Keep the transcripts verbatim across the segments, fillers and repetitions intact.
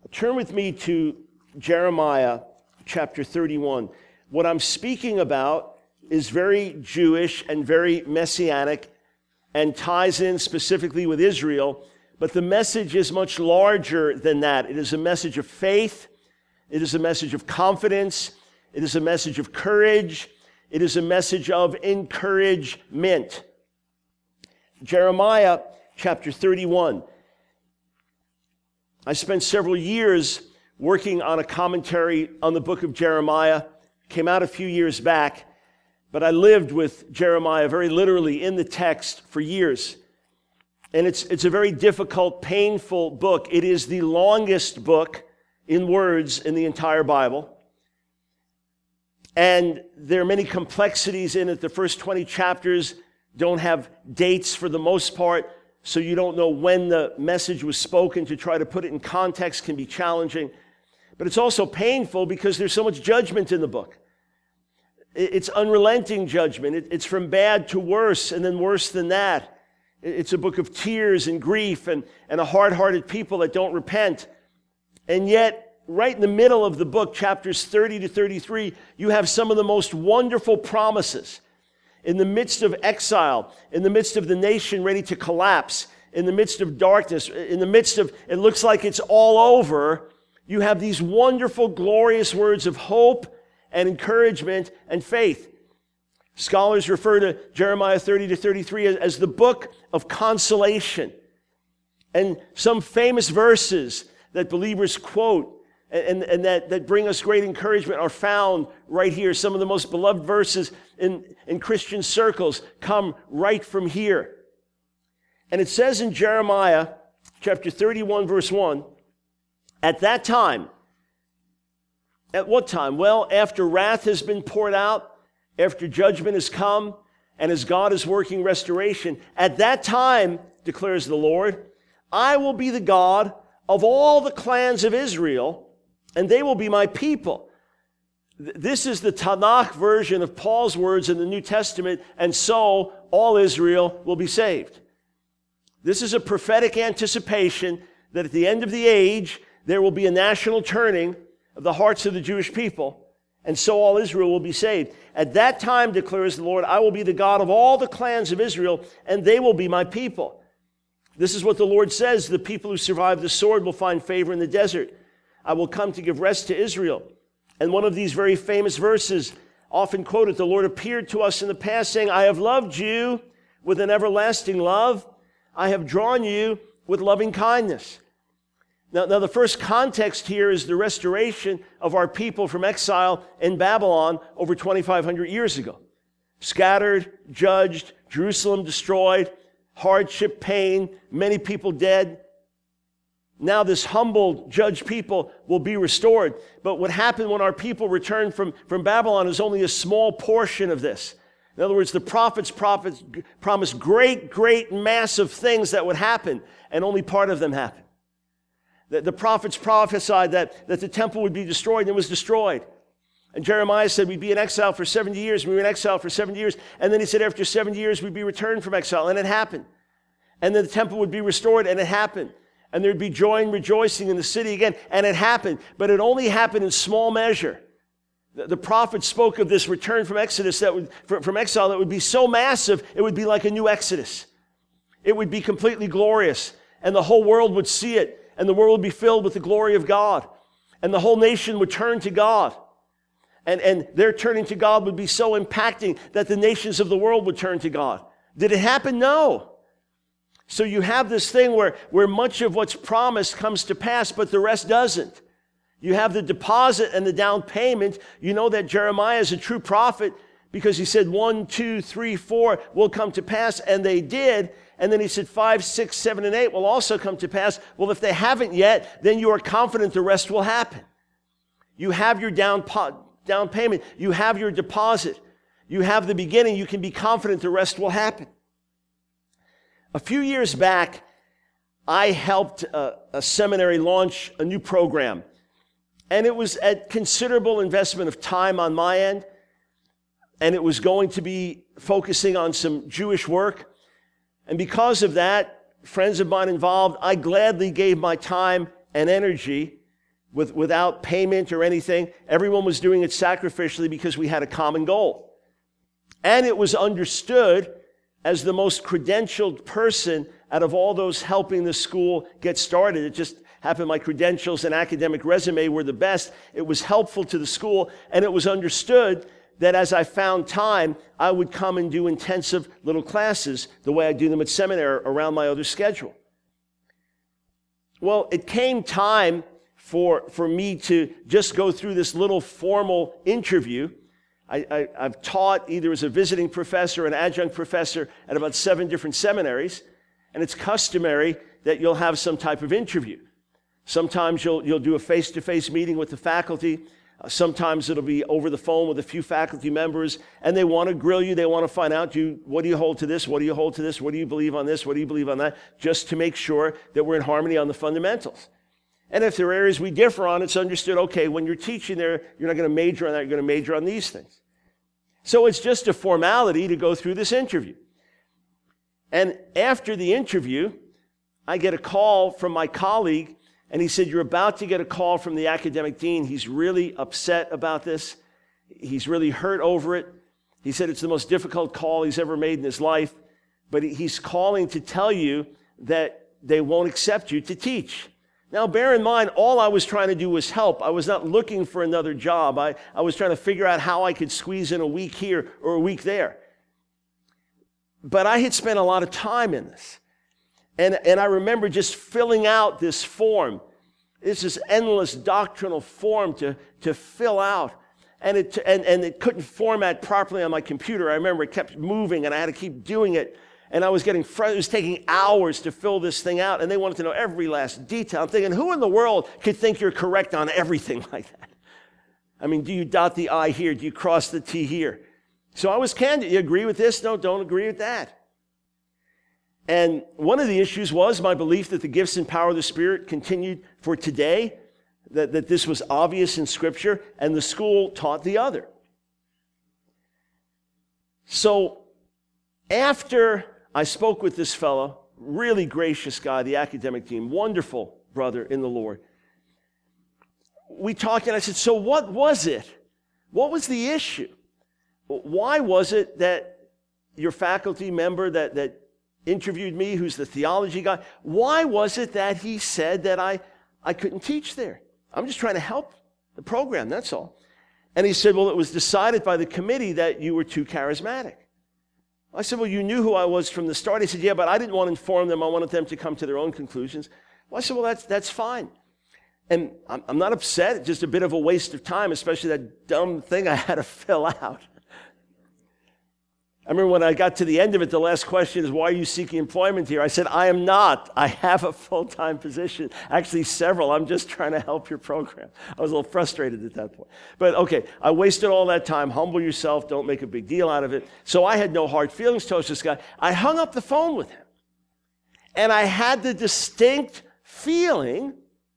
Turn with me to Jeremiah chapter thirty-one. What I'm speaking about is very Jewish and very messianic and ties in specifically with Israel, but the message is much larger than that. It is a message of faith. It is a message of confidence. It is a message of courage. It is a message of encouragement. Jeremiah chapter thirty-one. I spent several years working on a commentary on the book of Jeremiah. Came out a few years back, but I lived with Jeremiah very literally in the text for years. And it's, it's a very difficult, painful book. It is the longest book in words in the entire Bible. And there are many complexities in it. The first twenty chapters don't have dates for the most part, so you don't know when the message was spoken. To try to put it in context can be challenging. But it's also painful because there's so much judgment in the book. It's unrelenting judgment. It's from bad to worse, and then worse than that. It's a book of tears and grief and, and a hard-hearted people that don't repent. And yet, right in the middle of the book, chapters thirty to thirty-three, you have some of the most wonderful promises. In the midst of exile, in the midst of the nation ready to collapse, in the midst of darkness, in the midst of, it looks like it's all over, you have these wonderful, glorious words of hope and encouragement and faith. Scholars refer to Jeremiah thirty to thirty-three as, as the book of consolation. And some famous verses that believers quote and, and that, that bring us great encouragement are found right here. Some of the most beloved verses in, in Christian circles come right from here. And it says in Jeremiah chapter thirty-one, verse one, at that time, at what time? Well, after wrath has been poured out, after judgment has come, and as God is working restoration, at that time, declares the Lord, I will be the God of all the clans of Israel, and they will be my people. This is the Tanakh version of Paul's words in the New Testament, and so all Israel will be saved. This is a prophetic anticipation that at the end of the age, there will be a national turning of the hearts of the Jewish people, and so all Israel will be saved. At that time, declares the Lord, I will be the God of all the clans of Israel, and they will be my people. This is what the Lord says, the people who survive the sword will find favor in the desert. I will come to give rest to Israel. And one of these very famous verses, often quoted, the Lord appeared to us in the past saying, I have loved you with an everlasting love. I have drawn you with loving kindness. Now, now, the first context here is the restoration of our people from exile in Babylon over twenty-five hundred years ago. Scattered, judged, Jerusalem destroyed, hardship, pain, many people dead. Now this humbled, judged people will be restored. But what happened when our people returned from, from Babylon is only a small portion of this. In other words, the prophets, prophets promised great, great, massive things that would happen, and only part of them happened. The, the prophets prophesied that, that the temple would be destroyed, and it was destroyed. And Jeremiah said we'd be in exile for seventy years. We were in exile for seventy years. And then he said after seventy years we'd be returned from exile, and it happened. And then the temple would be restored, and it happened. And there'd be joy and rejoicing in the city again, and it happened. But it only happened in small measure. The, the prophets spoke of this return from Exodus, that would, from, from exile, that would be so massive, it would be like a new Exodus. It would be completely glorious, and the whole world would see it. And the world would be filled with the glory of God. And the whole nation would turn to God. And, and their turning to God would be so impacting that the nations of the world would turn to God. Did it happen? No. So you have this thing where, where much of what's promised comes to pass, but the rest doesn't. You have the deposit and the down payment. You know that Jeremiah is a true prophet because he said one, two, three, four will come to pass, and they did. And then he said five, six, seven, and eight will also come to pass. Well, if they haven't yet, then you are confident the rest will happen. You have your down, po- down payment. You have your deposit. You have the beginning. You can be confident the rest will happen. A few years back, I helped a, a seminary launch a new program. And it was a considerable investment of time on my end. And it was going to be focusing on some Jewish work. And because of that, friends of mine involved, I gladly gave my time and energy with, without payment or anything. Everyone was doing it sacrificially because we had a common goal. And it was understood as the most credentialed person out of all those helping the school get started. It just happened my credentials and academic resume were the best. It was helpful to the school, and it was understood that as I found time, I would come and do intensive little classes the way I do them at seminary around my other schedule. Well, it came time for, for me to just go through this little formal interview. I, I, I've taught either as a visiting professor or an adjunct professor at about seven different seminaries, and it's customary that you'll have some type of interview. Sometimes you'll, you'll do a face-to-face meeting with the faculty. Uh, sometimes it'll be over the phone with a few faculty members, and they want to grill you. They want to find out, you, what do you hold to this? What do you hold to this? What do you believe on this? What do you believe on that? Just to make sure that we're in harmony on the fundamentals. And if there are areas we differ on, it's understood, okay, when you're teaching there, you're not going to major on that, you're going to major on these things. So it's just a formality to go through this interview. And after the interview, I get a call from my colleague, and he said, you're about to get a call from the academic dean. He's really upset about this. He's really hurt over it. He said it's the most difficult call he's ever made in his life, but he's calling to tell you that they won't accept you to teach. Now, bear in mind, all I was trying to do was help. I was not looking for another job. I, I was trying to figure out how I could squeeze in a week here or a week there. But I had spent a lot of time in this. And, and I remember just filling out this form. It's this endless doctrinal form to, to fill out. And it, and, and it couldn't format properly on my computer. I remember it kept moving, and I had to keep doing it. And I was getting frustrated. It was taking hours to fill this thing out, and they wanted to know every last detail. I'm thinking, who in the world could think you're correct on everything like that? I mean, do you dot the I here? Do you cross the T here? So I was candid. You agree with this? No, don't agree with that. And one of the issues was my belief that the gifts and power of the Spirit continued for today, that, that this was obvious in Scripture, and the school taught the other. So after I spoke with this fellow, really gracious guy, the academic dean, wonderful brother in the Lord. We talked, and I said, so what was it? What was the issue? Why was it that your faculty member that, that interviewed me, who's the theology guy, why was it that he said that I, I couldn't teach there? I'm just trying to help the program, that's all. And he said, well, it was decided by the committee that you were too charismatic. I said, well, you knew who I was from the start. He said, yeah, but I didn't want to inform them. I wanted them to come to their own conclusions. Well, I said, well, that's, that's fine. And I'm, I'm not upset. It's just a bit of a waste of time, especially that dumb thing I had to fill out. I remember when I got to the end of it, the last question is, why are you seeking employment here? I said, I am not. I have a full-time position. Actually, several. I'm just trying to help your program. I was a little frustrated at that point. But okay, I wasted all that time. Humble yourself. Don't make a big deal out of it. So I had no hard feelings towards this guy. I hung up the phone with him. And I had the distinct feeling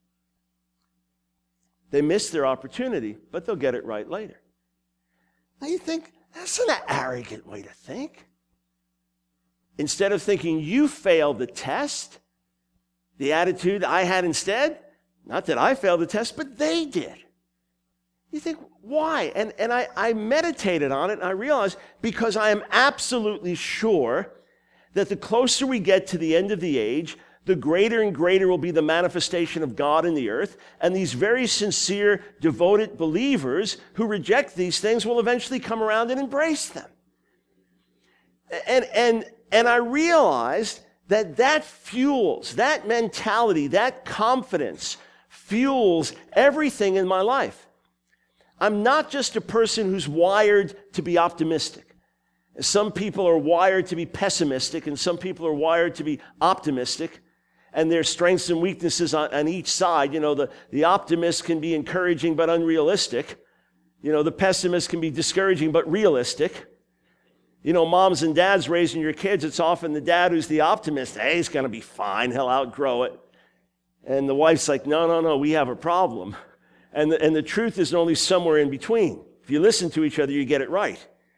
they missed their opportunity, but they'll get it right later. Now you think, that's an arrogant way to think. Instead of thinking you failed the test, the attitude I had instead, not that I failed the test, but they did. You think, why? And, and I, I meditated on it, and I realized because I am absolutely sure that the closer we get to the end of the age, the greater and greater will be the manifestation of God in the earth. And these very sincere, devoted believers who reject these things will eventually come around and embrace them. And, and, and I realized that that fuels, that mentality, that confidence fuels everything in my life. I'm not just a person who's wired to be optimistic. Some people are wired to be pessimistic, and some people are wired to be optimistic. And there's strengths and weaknesses on, on each side. You know, the, the optimist can be encouraging but unrealistic. You know, the pessimist can be discouraging but realistic. You know, moms and dads raising your kids, it's often the dad who's the optimist. Hey, he's going to be fine. He'll outgrow it. And the wife's like, no, no, no, we have a problem. And the, and the truth is only somewhere in between. If you listen to each other, you get it right.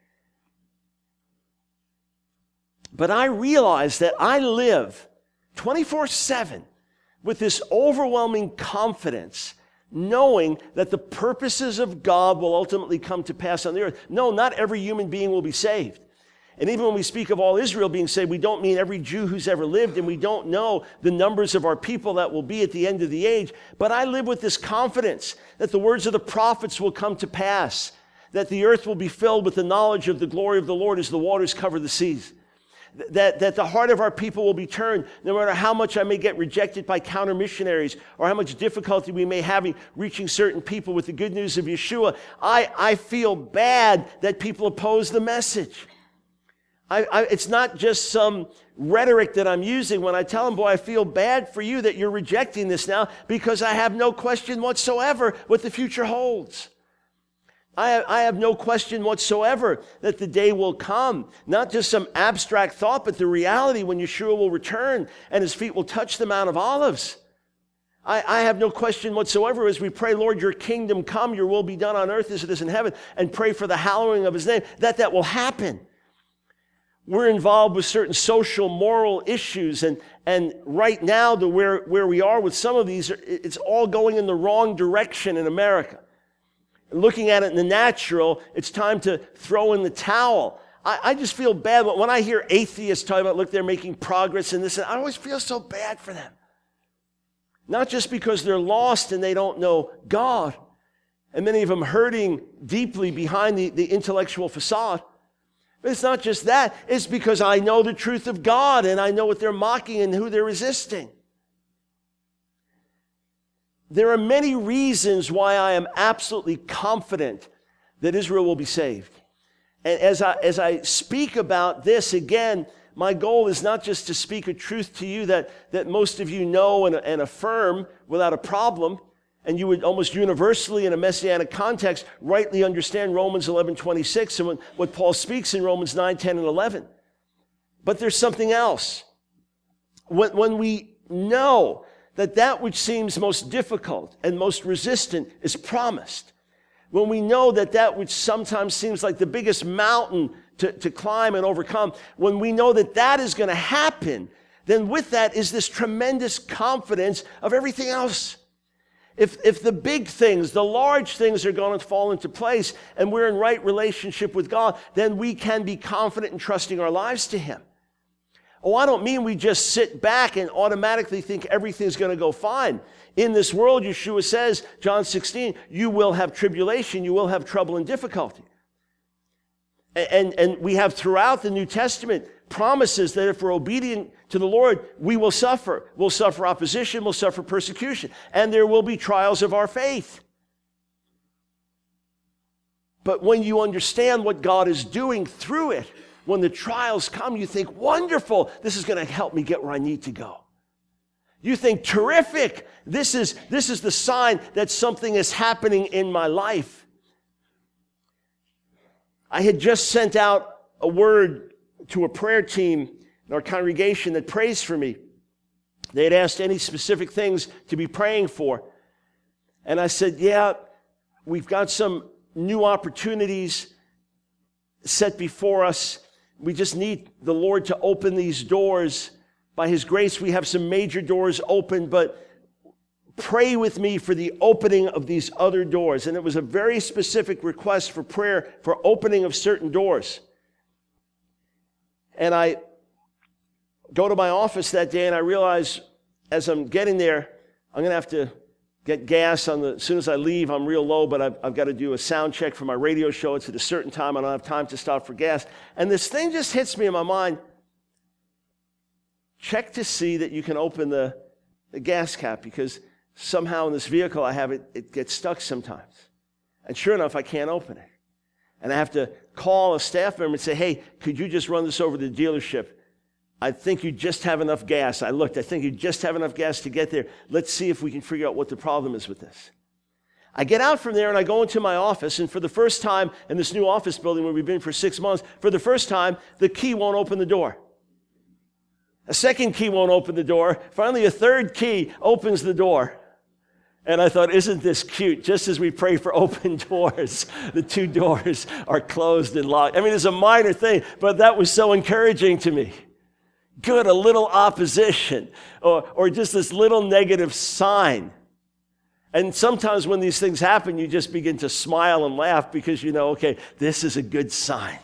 But I realize that I live twenty-four seven with this overwhelming confidence knowing that the purposes of God will ultimately come to pass on the earth. No, not every human being will be saved. And even when we speak of all Israel being saved, we don't mean every Jew who's ever lived, and we don't know the numbers of our people that will be at the end of the age. But I live with this confidence that the words of the prophets will come to pass, that the earth will be filled with the knowledge of the glory of the Lord as the waters cover the seas. That, that the heart of our people will be turned, no matter how much I may get rejected by counter missionaries or how much difficulty we may have in reaching certain people with the good news of Yeshua. I, I feel bad that people oppose the message. I, I, it's not just some rhetoric that I'm using when I tell them, boy, I feel bad for you that you're rejecting this now, because I have no question whatsoever what the future holds. I, I have no question whatsoever that the day will come, not just some abstract thought, but the reality when Yeshua will return and his feet will touch the Mount of Olives. I, I have no question whatsoever as we pray, Lord, your kingdom come, your will be done on earth as it is in heaven, and pray for the hallowing of his name, that that will happen. We're involved with certain social, moral issues, and, and right now, the where, where we are with some of these, it's all going in the wrong direction in America. Looking at it in the natural, it's time to throw in the towel. I, I just feel bad when I hear atheists talking about, look, they're making progress in this, and I always feel so bad for them. Not just because they're lost and they don't know God, and many of them hurting deeply behind the, the intellectual facade. But it's not just that. It's because I know the truth of God, and I know what they're mocking and who they're resisting. There are many reasons why I am absolutely confident that Israel will be saved. And as I, as I speak about this, again, my goal is not just to speak a truth to you that, that most of you know and, and affirm without a problem, and you would almost universally in a messianic context rightly understand Romans eleven twenty-six and what Paul speaks in Romans nine, ten, and eleven. But there's something else. When, when we know that that which seems most difficult and most resistant is promised, when we know that that which sometimes seems like the biggest mountain to, to climb and overcome, when we know that that is going to happen, then with that is this tremendous confidence of everything else. If, if the big things, the large things are going to fall into place and we're in right relationship with God, then we can be confident in trusting our lives to him. Oh, I don't mean we just sit back and automatically think everything's going to go fine. In this world, Yeshua says, John sixteen, you will have tribulation, you will have trouble and difficulty. And, and, and we have throughout the New Testament promises that if we're obedient to the Lord, we will suffer. We'll suffer opposition, we'll suffer persecution, and there will be trials of our faith. But when you understand what God is doing through it, when the trials come, you think, wonderful, this is going to help me get where I need to go. You think, terrific, this is, this is the sign that something is happening in my life. I had just sent out a word to a prayer team in our congregation that prays for me. They had asked any specific things to be praying for. And I said, yeah, we've got some new opportunities set before us. We just need the Lord to open these doors. By his grace, we have some major doors open, but pray with me for the opening of these other doors. And it was a very specific request for prayer for opening of certain doors. And I go to my office that day and I realize as I'm getting there, I'm going to have to get gas on the, as soon as I leave, I'm real low, but I've, I've got to do a sound check for my radio show. It's at a certain time. I don't have time to stop for gas. And this thing just hits me in my mind. Check to see that you can open the, the gas cap, because somehow in this vehicle I have it, it gets stuck sometimes. And sure enough, I can't open it. And I have to call a staff member and say, hey, could you just run this over to the dealership? I think you just have enough gas. I looked, I think you just have enough gas to get there. Let's see if we can figure out what the problem is with this. I get out from there and I go into my office, and for the first time in this new office building where we've been for six months, for the first time, the key won't open the door. A second key won't open the door. Finally, a third key opens the door. And I thought, isn't this cute? Just as we pray for open doors, the two doors are closed and locked. I mean, it's a minor thing, but that was so encouraging to me. Good, a little opposition, or, or just this little negative sign. And sometimes when these things happen, you just begin to smile and laugh because you know, okay, this is a good sign.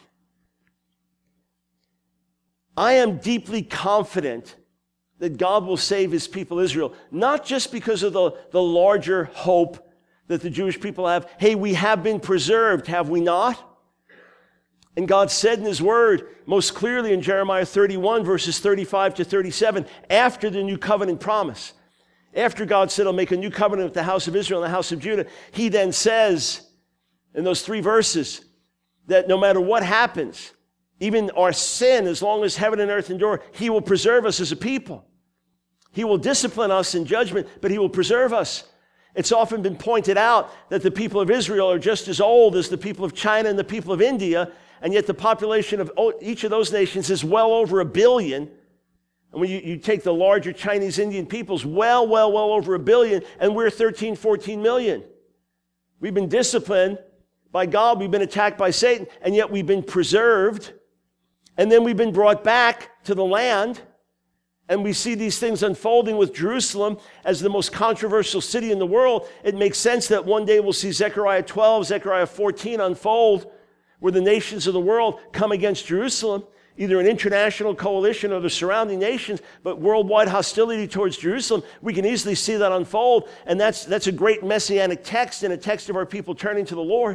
I am deeply confident that God will save his people Israel, not just because of the, the larger hope that the Jewish people have. Hey, we have been preserved, have we not? And God said in his word, most clearly in Jeremiah thirty-one, verses thirty-five to thirty-seven, after the new covenant promise, after God said, I'll make a new covenant with the house of Israel and the house of Judah, he then says in those three verses that no matter what happens, even our sin, as long as heaven and earth endure, he will preserve us as a people. He will discipline us in judgment, but he will preserve us. It's often been pointed out that the people of Israel are just as old as the people of China and the people of India, and yet the population of each of those nations is well over a billion. And when you, you take the larger Chinese Indian peoples, well, well, well over a billion, and we're thirteen, fourteen million. We've been disciplined by God, we've been attacked by Satan, and yet we've been preserved, and then we've been brought back to the land. And we see these things unfolding with Jerusalem as the most controversial city in the world. It makes sense that one day we'll see Zechariah twelve, Zechariah fourteen unfold, where the nations of the world come against Jerusalem, either an international coalition or the surrounding nations, but worldwide hostility towards Jerusalem. We can easily see that unfold, and that's, that's a great messianic text and a text of our people turning to the Lord.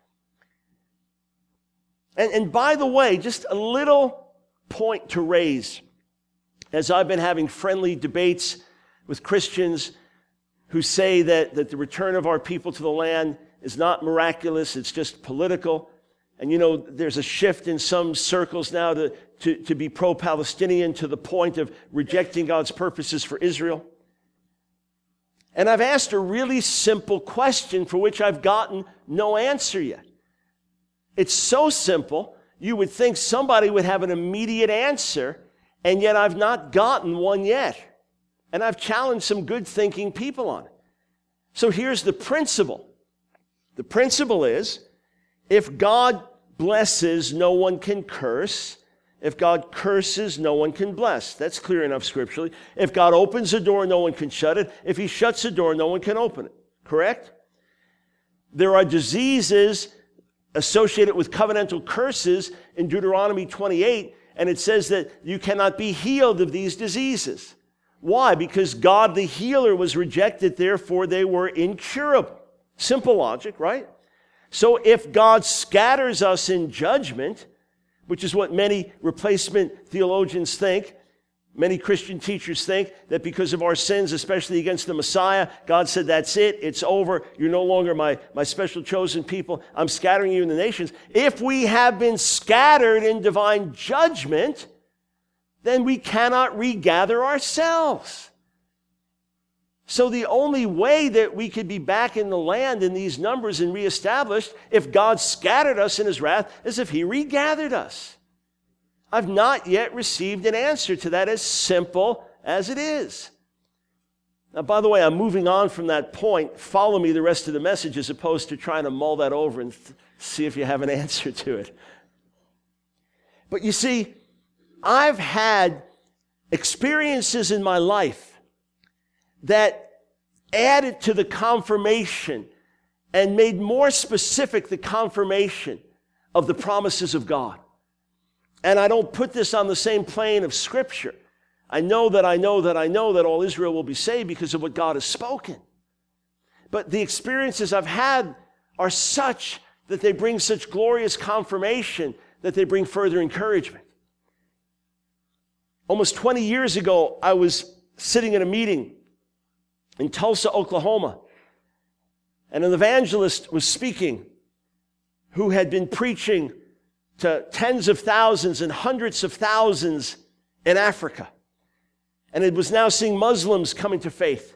And, and by the way, just a little point to raise. As I've been having friendly debates with Christians who say that, that the return of our people to the land is not miraculous, it's just political. And you know, there's a shift in some circles now to, to, to be pro-Palestinian to the point of rejecting God's purposes for Israel. And I've asked a really simple question for which I've gotten no answer yet. It's so simple, you would think somebody would have an immediate answer, and yet I've not gotten one yet. And I've challenged some good thinking people on it. So here's the principle. The principle is, if God blesses, no one can curse. If God curses, no one can bless. That's clear enough scripturally. If God opens a door, no one can shut it. If he shuts a door, no one can open it. Correct? There are diseases associated with covenantal curses in Deuteronomy twenty-eight, and it says that you cannot be healed of these diseases. Why? Because God the healer was rejected, therefore they were incurable. Simple logic, right? So if God scatters us in judgment, which is what many replacement theologians think, many Christian teachers think, that because of our sins, especially against the Messiah, God said, that's it, it's over, you're no longer my, my special chosen people, I'm scattering you in the nations. If we have been scattered in divine judgment, then we cannot regather ourselves. So the only way that we could be back in the land in these numbers and reestablished, if God scattered us in his wrath, is if he regathered us. I've not yet received an answer to that, as simple as it is. Now, by the way, I'm moving on from that point. Follow me the rest of the message as opposed to trying to mull that over and th- see if you have an answer to it. But you see, I've had experiences in my life that added to the confirmation and made more specific the confirmation of the promises of God. And I don't put this on the same plane of Scripture. I know that I know that I know that all Israel will be saved because of what God has spoken. But the experiences I've had are such that they bring such glorious confirmation that they bring further encouragement. Almost twenty years ago, I was sitting in a meeting in Tulsa, Oklahoma, and an evangelist was speaking who had been preaching to tens of thousands and hundreds of thousands in Africa. And it was now seeing Muslims coming to faith.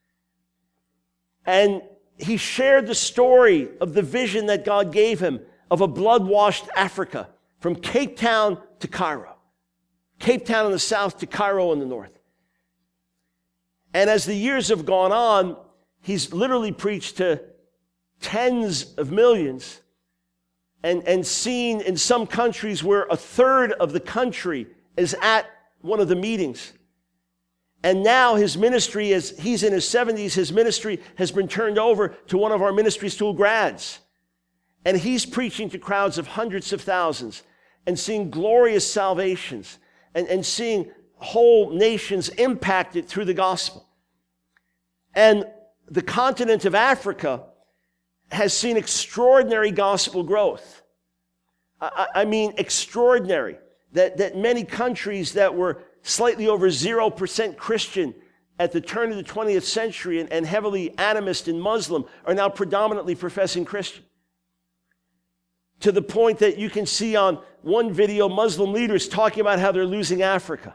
And he shared the story of the vision that God gave him of a blood-washed Africa from Cape Town to Cairo. Cape Town in the south to Cairo in the north. And as the years have gone on, he's literally preached to tens of millions and, and seen in some countries where a third of the country is at one of the meetings. And now his ministry, as he's in his seventies, his ministry has been turned over to one of our ministry school grads. And he's preaching to crowds of hundreds of thousands and seeing glorious salvations and, and seeing whole nations impacted through the gospel. And the continent of Africa has seen extraordinary gospel growth. I, I mean, extraordinary. That, that many countries that were slightly over zero percent Christian at the turn of the twentieth century and, and heavily animist and Muslim are now predominantly professing Christian. To the point that you can see on one video Muslim leaders talking about how they're losing Africa.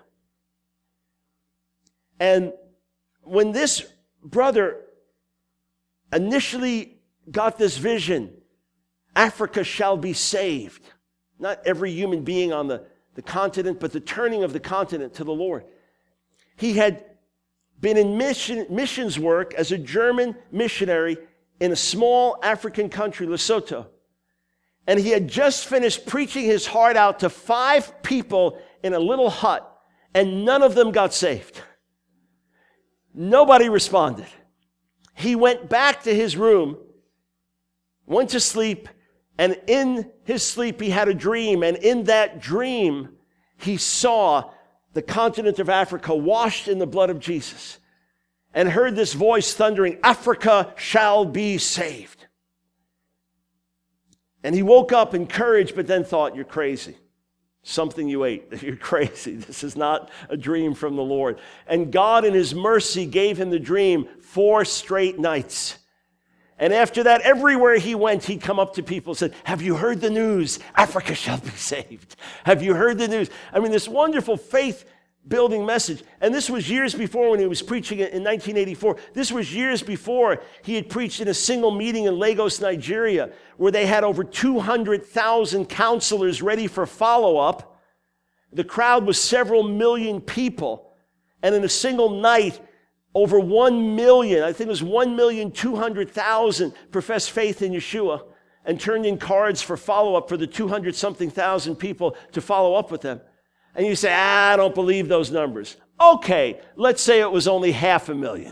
And when this brother initially got this vision, Africa shall be saved. Not every human being on the, the continent, but the turning of the continent to the Lord. He had been in mission, missions work as a German missionary in a small African country, Lesotho. And he had just finished preaching his heart out to five people in a little hut, and none of them got saved. Nobody responded. He went back to his room, went to sleep, and in his sleep he had a dream. And in that dream, he saw the continent of Africa washed in the blood of Jesus and heard this voice thundering, "Africa shall be saved." And he woke up encouraged, but then thought, "You're crazy. Something you ate. You're crazy. This is not a dream from the Lord." And God in his mercy gave him the dream four straight nights. And after that, everywhere he went, he'd come up to people and said, "Have you heard the news? Africa shall be saved. Have you heard the news?" I mean, this wonderful faith-building message. And this was years before when he was preaching it in nineteen eighty-four. This was years before he had preached in a single meeting in Lagos, Nigeria, where they had over two hundred thousand counselors ready for follow-up. The crowd was several million people. And in a single night, over one million, I think it was one million two hundred thousand professed faith in Yeshua and turned in cards for follow-up for the two hundred something thousand people to follow up with them. And you say, ah, I don't believe those numbers. Okay, let's say it was only half a million.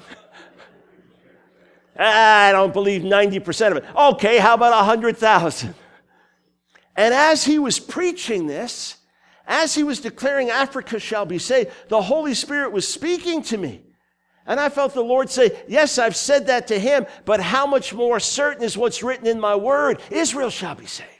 I don't believe ninety percent of it. Okay, how about one hundred thousand? And as he was preaching this, as he was declaring Africa shall be saved, the Holy Spirit was speaking to me. And I felt the Lord say, yes, I've said that to him, but how much more certain is what's written in my word? Israel shall be saved.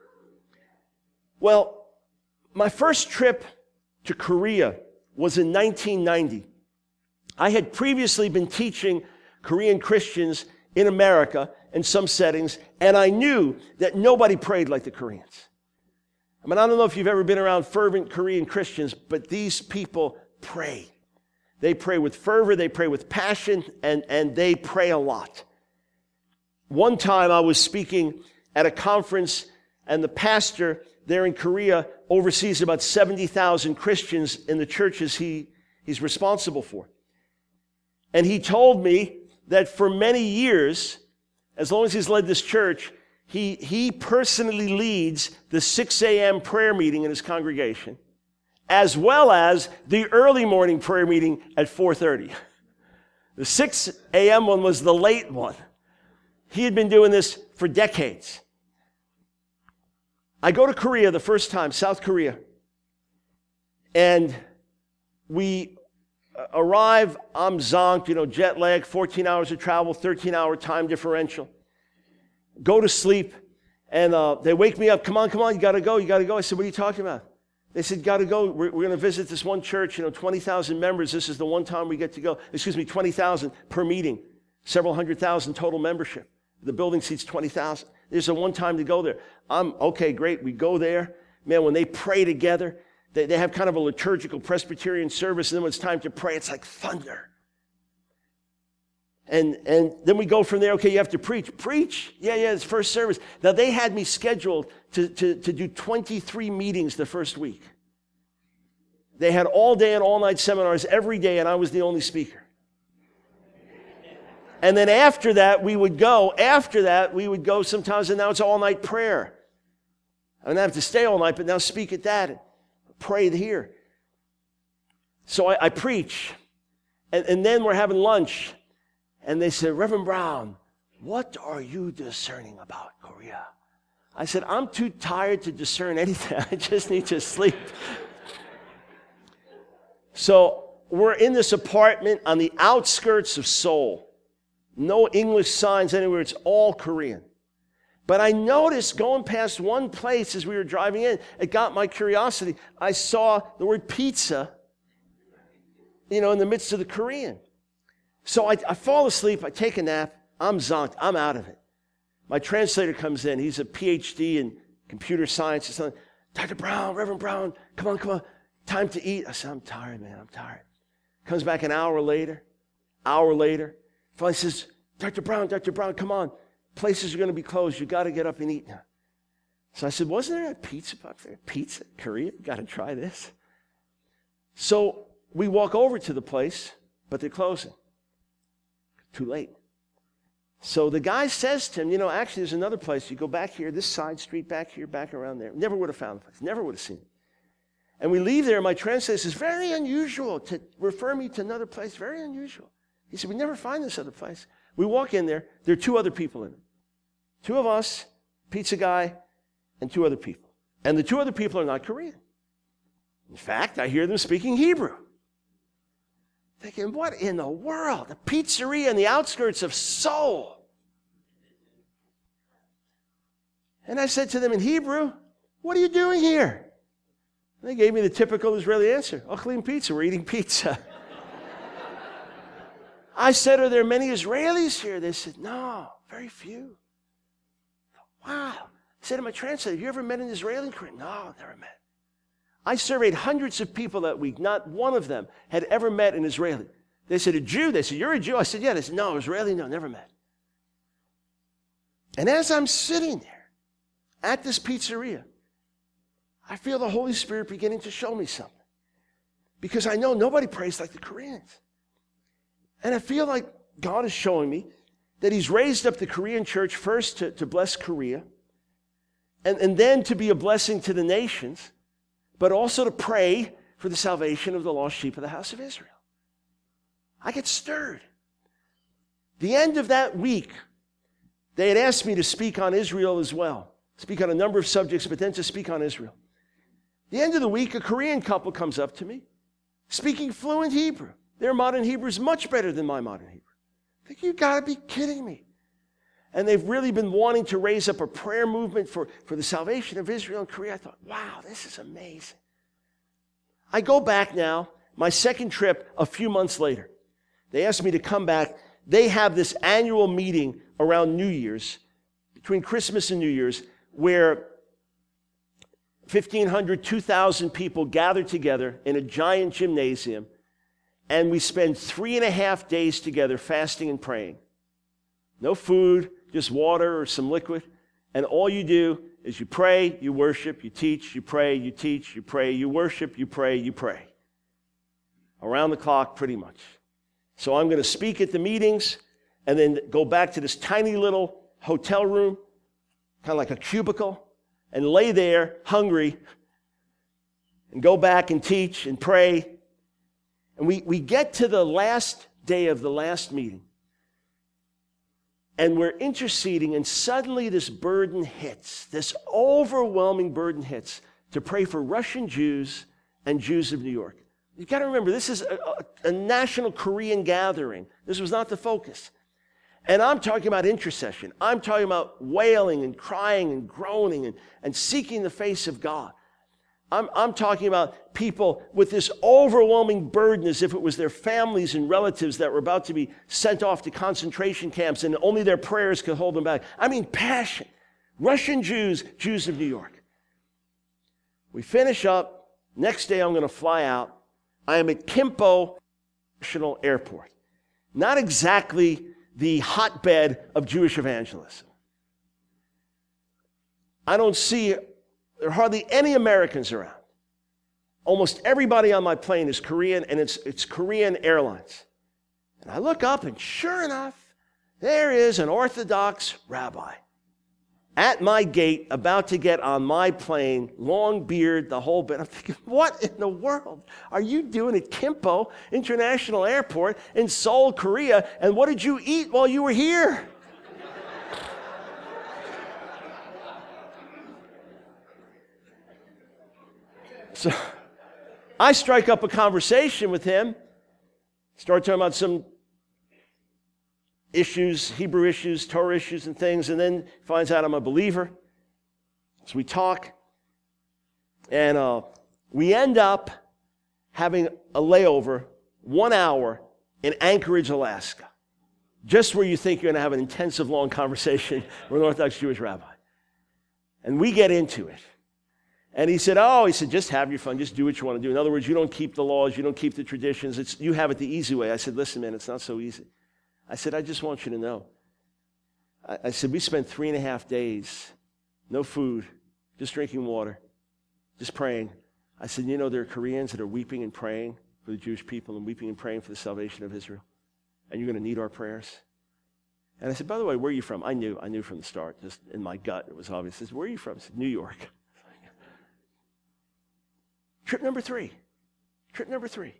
Well, my first trip to Korea was in nineteen ninety. I had previously been teaching Korean Christians in America in some settings, and I knew that nobody prayed like the Koreans. I mean, I don't know if you've ever been around fervent Korean Christians, but these people pray. They pray with fervor, they pray with passion, and, and they pray a lot. One time I was speaking at a conference, and the pastor there in Korea oversees about seventy thousand Christians in the churches he, he's responsible for. And he told me that for many years, as long as he's led this church, he, he personally leads the six a.m. prayer meeting in his congregation, as well as the early morning prayer meeting at four thirty. The six a.m. one was the late one. He had been doing this for decades. I go to Korea the first time, South Korea, and we arrive, I'm zonked, you know, jet lag, fourteen hours of travel, thirteen hour time differential. Go to sleep, and uh, they wake me up, come on, come on, you gotta go, you gotta go. I said, what are you talking about? They said, gotta go, we're, we're gonna visit this one church, you know, twenty thousand members, this is the one time we get to go. Excuse me, twenty thousand per meeting, several hundred thousand total membership. The building seats twenty thousand. There's a one time to go there. I'm, okay, great, we go there. Man, when they pray together, they, they have kind of a liturgical Presbyterian service, and then when it's time to pray, it's like thunder. And and then we go from there, okay, you have to preach. Preach? Yeah, yeah, it's first service. Now, they had me scheduled to, to, to do twenty-three meetings the first week. They had all day and all night seminars every day, and I was the only speaker. And then after that, we would go, after that, we would go sometimes, and now it's all-night prayer. I didn't have to stay all night, but now speak at that, and pray here. So I, I preach, And, and then we're having lunch, and they said, Reverend Brown, what are you discerning about Korea? I said, I'm too tired to discern anything. I just need to sleep. So we're in this apartment on the outskirts of Seoul. No English signs anywhere. It's all Korean. But I noticed going past one place as we were driving in, it got my curiosity. I saw the word pizza, you know, in the midst of the Korean. So I, I fall asleep. I take a nap. I'm zonked. I'm out of it. My translator comes in. He's a P H D in computer science or something. Doctor Brown, Reverend Brown, come on, come on. Time to eat. I said, I'm tired, man. I'm tired. Comes back an hour later, hour later. Finally says, Doctor Brown, Doctor Brown, come on. Places are going to be closed. You got to get up and eat now. So I said, wasn't there a pizza up there? Pizza? Korea? Got to try this. So we walk over to the place, but they're closing. Too late. So the guy says to him, you know, actually there's another place. You go back here, this side street, back here, back around there. Never would have found the place. Never would have seen it. And we leave there, and my translator says, very unusual to refer me to another place. Very unusual. He said, we never find this other place. We walk in there. There are two other people in it. Two of us, pizza guy, and two other people. And the two other people are not Korean. In fact, I hear them speaking Hebrew. Thinking, what in the world? A pizzeria in the outskirts of Seoul. And I said to them in Hebrew, what are you doing here? And they gave me the typical Israeli answer. Ochlim pizza, we're eating pizza. I said, are there many Israelis here? They said, no, very few. Wow. I said to my translator, have you ever met an Israeli in Korea? No, never met. I surveyed hundreds of people that week. Not one of them had ever met an Israeli. They said, a Jew? They said, you're a Jew? I said, yeah. They said, no, Israeli, no, never met. And as I'm sitting there at this pizzeria, I feel the Holy Spirit beginning to show me something. Because I know nobody prays like the Koreans. And I feel like God is showing me that he's raised up the Korean church first to, to bless Korea, and, and then to be a blessing to the nations, but also to pray for the salvation of the lost sheep of the house of Israel. I get stirred. The end of that week, they had asked me to speak on Israel as well, speak on a number of subjects, but then to speak on Israel. The end of the week, a Korean couple comes up to me, speaking fluent Hebrew. Their modern Hebrew is much better than my modern Hebrew. I think, you got to be kidding me. And they've really been wanting to raise up a prayer movement for, for the salvation of Israel and Korea. I thought, wow, this is amazing. I go back now, my second trip a few months later. They asked me to come back. They have this annual meeting around New Year's, between Christmas and New Year's, where fifteen hundred, two thousand people gather together in a giant gymnasium, and we spend three and a half days together fasting and praying. No food, just water or some liquid. And all you do is you pray, you worship, you teach, you pray, you teach, you pray, you worship, you pray, you pray. Around the clock, pretty much. So I'm going to speak at the meetings and then go back to this tiny little hotel room, kind of like a cubicle, and lay there hungry and go back and teach and pray. And we, we get to the last day of the last meeting, and we're interceding, and suddenly this burden hits, this overwhelming burden hits to pray for Russian Jews and Jews of New York. You've got to remember, this is a, a, a national Korean gathering. This was not the focus. And I'm talking about intercession. I'm talking about wailing and crying and groaning and, and seeking the face of God. I'm, I'm talking about people with this overwhelming burden as if it was their families and relatives that were about to be sent off to concentration camps and only their prayers could hold them back. I mean, passion. Russian Jews, Jews of New York. We finish up. Next day I'm going to fly out. I am at Kimpo International Airport. Not exactly the hotbed of Jewish evangelism. I don't see, there are hardly any Americans around. Almost everybody on my plane is Korean, and it's, it's Korean Airlines. And I look up, and sure enough, there is an Orthodox rabbi at my gate, about to get on my plane, long beard, the whole bit. I'm thinking, what in the world are you doing at Gimpo International Airport in Seoul, Korea? And what did you eat while you were here? So I strike up a conversation with him, start talking about some issues, Hebrew issues, Torah issues and things, and then finds out I'm a believer. So we talk, and uh, we end up having a layover, one hour in Anchorage, Alaska, just where you think you're going to have an intensive, long conversation with an Orthodox Jewish rabbi. And we get into it. And he said, oh, he said, just have your fun, just do what you want to do. In other words, you don't keep the laws, you don't keep the traditions, it's, you have it the easy way. I said, listen, man, it's not so easy. I said, I just want you to know. I, I said, we spent three and a half days, no food, just drinking water, just praying. I said, you know, there are Koreans that are weeping and praying for the Jewish people and weeping and praying for the salvation of Israel. And you're going to need our prayers. And I said, by the way, where are you from? I knew, I knew from the start, just in my gut, it was obvious. I said, where are you from? I said, New York. Trip number three. Trip number three.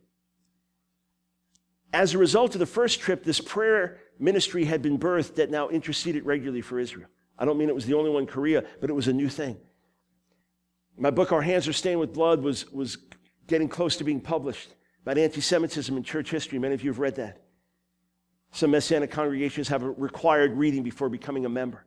As a result of the first trip, this prayer ministry had been birthed that now interceded regularly for Israel. I don't mean it was the only one in Korea, but it was a new thing. My book, Our Hands Are Stained with Blood, was, was getting close to being published about anti-Semitism in church history. Many of you have read that. Some Messianic congregations have a required reading before becoming a member.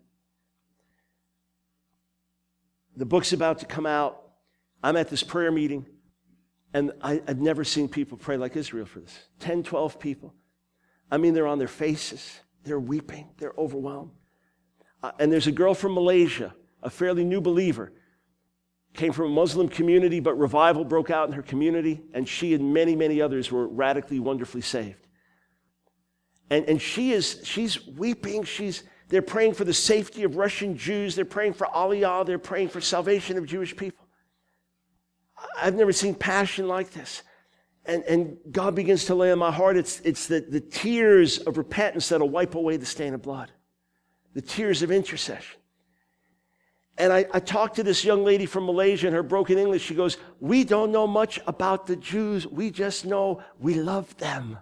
The book's about to come out. I'm at this prayer meeting, and I, I've never seen people pray like Israel for this. ten, twelve people. I mean, they're on their faces. They're weeping. They're overwhelmed. Uh, and there's a girl from Malaysia, a fairly new believer, came from a Muslim community, but revival broke out in her community, and she and many, many others were radically, wonderfully saved. And, and she is, she's weeping. She's, they're praying for the safety of Russian Jews. They're praying for Aliyah. They're praying for salvation of Jewish people. I've never seen passion like this. And, and God begins to lay on my heart, it's, it's the, the tears of repentance that'll wipe away the stain of blood. The tears of intercession. And I, I talked to this young lady from Malaysia in her broken English. She goes, we don't know much about the Jews. We just know we love them.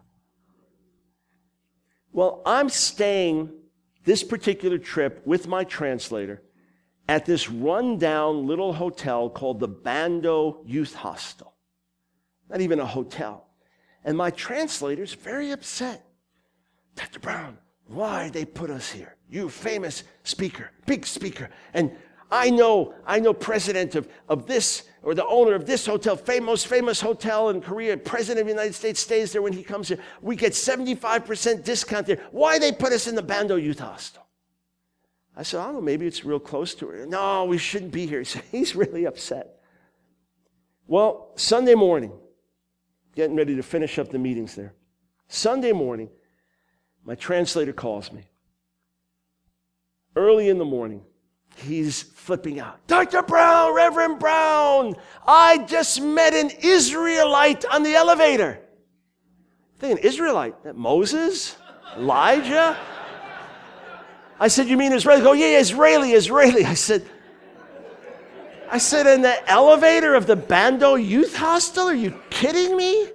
Well, I'm staying this particular trip with my translator at this rundown little hotel called the Bando Youth Hostel. Not even a hotel. And my translator's very upset. Doctor Brown, why they put us here? You famous speaker, big speaker. And I know, I know president of, of this, or the owner of this hotel, famous, most famous hotel in Korea, president of the United States stays there when he comes here. We get seventy-five percent discount there. Why they put us in the Bando Youth Hostel? I said, I don't know, maybe it's real close to her. No, we shouldn't be here. So he's really upset. Well, Sunday morning, getting ready to finish up the meetings there. Sunday morning, my translator calls me. Early in the morning, he's flipping out. Doctor Brown, Reverend Brown, I just met an Israelite on the elevator. I'm thinking, Israelite? That Moses? Elijah? I said, you mean Israeli? Oh, yeah, Israeli, Israeli. I said, I said, in the elevator of the Bando Youth Hostel? Are you kidding me?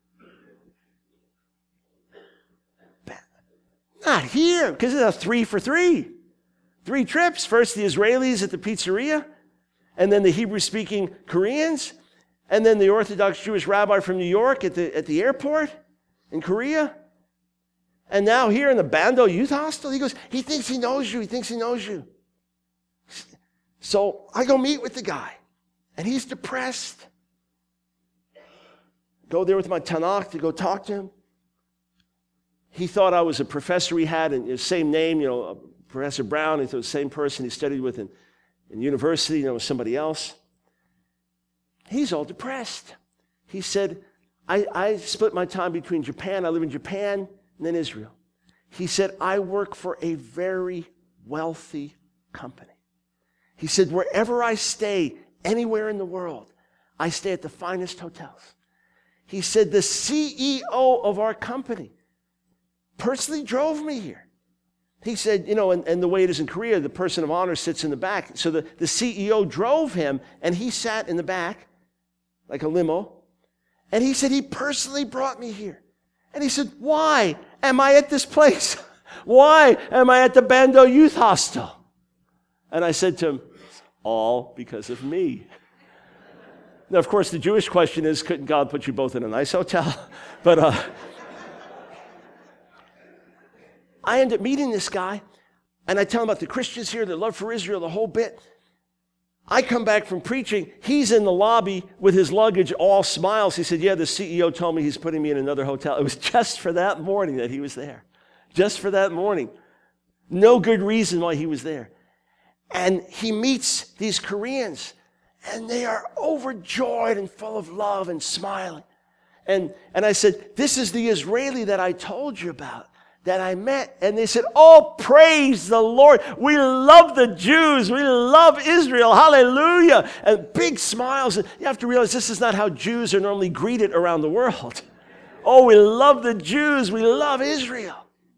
Not here, because it's a three for three. Three trips. First the Israelis at the pizzeria, and then the Hebrew-speaking Koreans, and then the Orthodox Jewish rabbi from New York at the, at the airport in Korea. And now here in the Bando Youth Hostel, he goes, he thinks he knows you. He thinks he knows you. So I go meet with the guy, and he's depressed. Go there with my Tanakh to go talk to him. He thought I was a professor he had, and the same name, you know, Professor Brown. He thought the same person he studied with in, in university, you know, was somebody else. He's all depressed. He said, I, I split my time between Japan. I live in Japan and then Israel. He said, I work for a very wealthy company. He said, wherever I stay, anywhere in the world, I stay at the finest hotels. He said, the C E O of our company personally drove me here. he said, you know, and, and the way it is in Korea, the person of honor sits in the back. So the, the C E O drove him, and he sat in the back, like a limo. And he said, he personally brought me here. And he said, why am I at this place? Why am I at the Bando Youth Hostel? And I said to him, it's all because of me. Now, of course, the Jewish question is, couldn't God put you both in a nice hotel? But uh, I end up meeting this guy, and I tell him about the Christians here, their love for Israel, the whole bit. I come back from preaching. He's in the lobby with his luggage, all smiles. He said, yeah, the C E O told me he's putting me in another hotel. It was just for that morning that he was there. Just for that morning. No good reason why he was there. And he meets these Koreans, and they are overjoyed and full of love and smiling. And, and I said, this is the Israeli that I told you about, that I met. And they said, oh, praise the Lord. We love the Jews. We love Israel. Hallelujah. And big smiles. And you have to realize this is not how Jews are normally greeted around the world. Oh, we love the Jews. We love Israel.